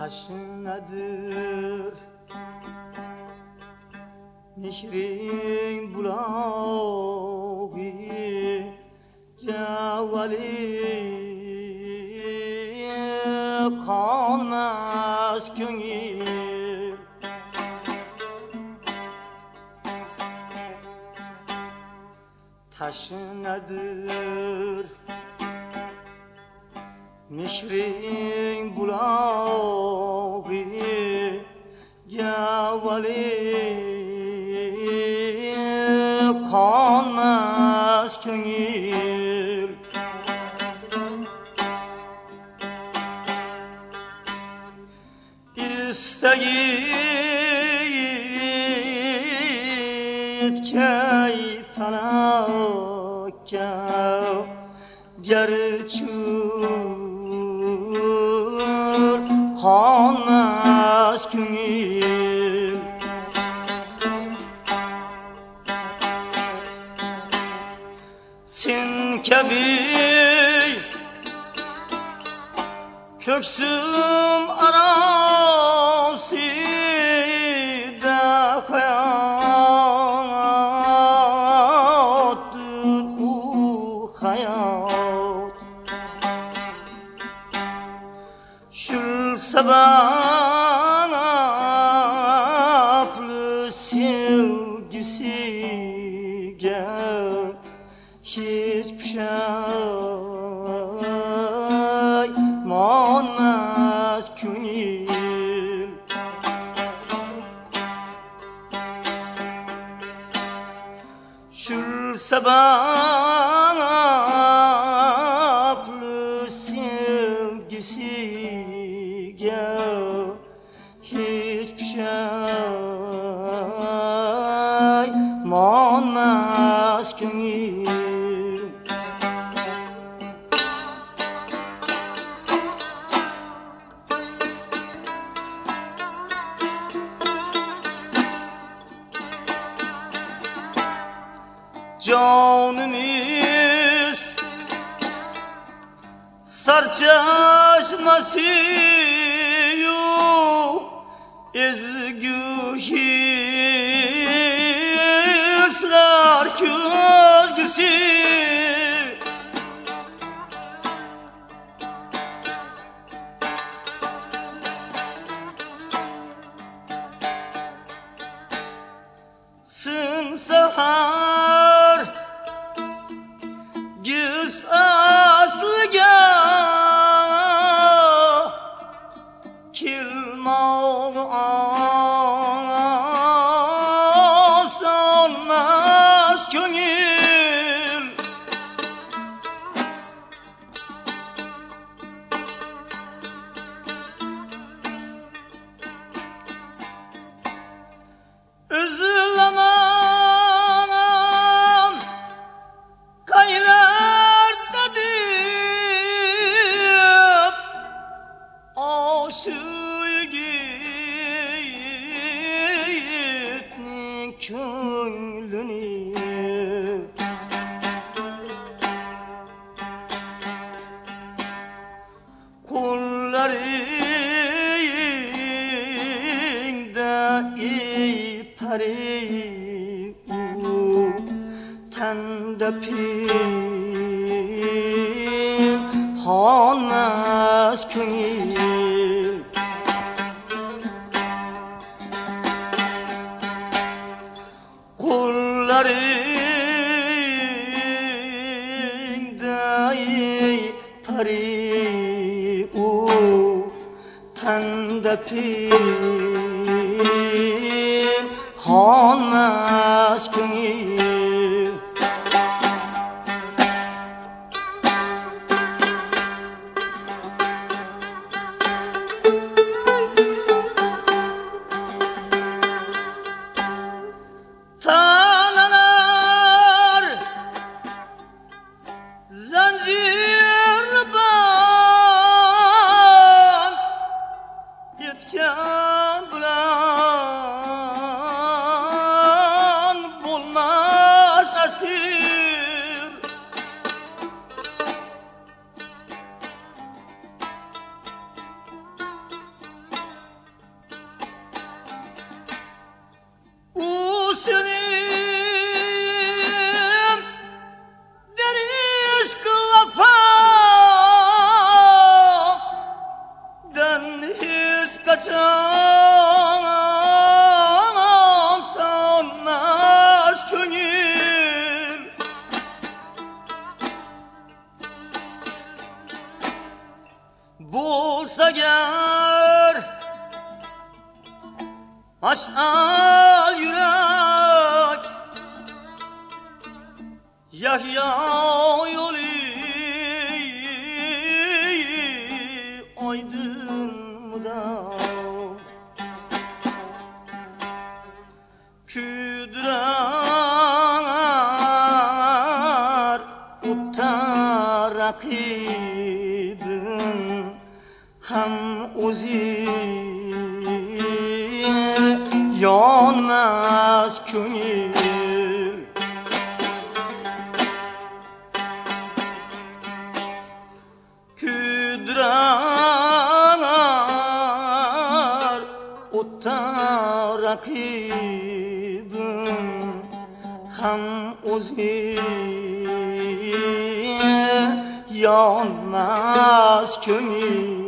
taşınadır mihrin bulağı cevali kalmaz gönül taşınadır mihrin bulağı cevali kalmaz gönül İsteyit keypanakka gerçur kalmaz gönül sen kebi köksüm arasında hayattır bu hayat şül sebepli sevgisiga hiçbir şey manmaz gönül şül sebepli sevgisiga hiçbir şey manmaz gönül canımız sarçaşması ezgü hisler közgüsü sın sahar güz aslıga kilmağ asanmaz gönül üzülemem kaylarda deyip aşık gittin könlünü kollarında ipari tende pinhanmaz gönül kollarında ipari tende pinhanmaz gönül tanınar zincir bağ yetken bilen güzel yürek Yahya yolu aydın mudam Küdrar utar rakibin Hem uzi yanmaz köngül Küdrar utar rakibin Hem uzi yanmaz köngül